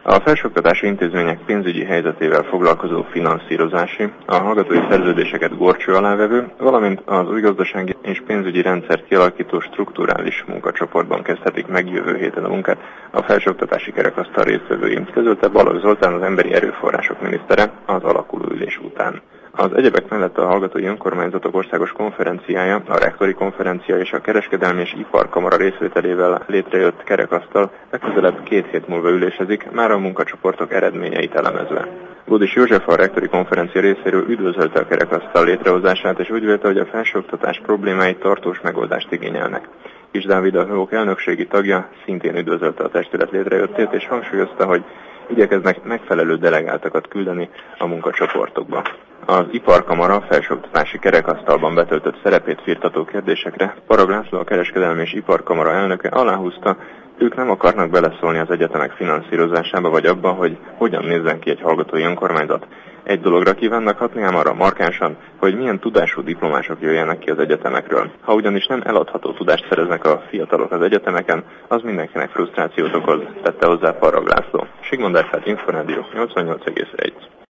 A felsőoktatási intézmények pénzügyi helyzetével foglalkozó finanszírozási, a hallgatói szerződéseket górcső alá vevő, valamint az új gazdasági és pénzügyi rendszert kialakító strukturális munkacsoportban kezdhetik meg jövő héten a munkát a felsőoktatási kerekasztal résztvevői, közölte Balogh Zoltán, az emberi erőforrások minisztere az alakuló ülés után. Az egyebek mellett a Hallgatói Önkormányzatok Országos Konferenciája, a Rektori Konferencia és a Kereskedelmi és Iparkamara részvételével létrejött kerekasztal legközelebb 2 hét múlva ülésezik, már a munkacsoportok eredményeit elemezve. Gódis József, a Rektori Konferencia részéről üdvözölte a kerekasztal létrehozását, és úgy vélte, hogy a felsőoktatás problémái tartós megoldást igényelnek. Kis Dávid, a HÖOK elnökségi tagja, szintén üdvözölte a testület létrejöttét, és hangsúlyozta, hogy igyekeznek megfelelő delegáltakat küldeni a munkacsoportokba. Az Iparkamara felsőoktatási kerekasztalban betöltött szerepét firtató kérdésekre Parag László, a Kereskedelmi és Iparkamara elnöke aláhúzta, ők nem akarnak beleszólni az egyetemek finanszírozásába vagy abba, hogy hogyan nézzen ki egy hallgatói önkormányzat. Egy dologra kívánnak hatni, ám arra markánsan, hogy milyen tudású diplomások jöjjenek ki az egyetemekről. Ha ugyanis nem eladható tudást szereznek a fiatalok az egyetemeken, az mindenkinek frusztrációt okoz, tette hozzá Parag László. Sigmond Erfelt, Inforádió 88,1.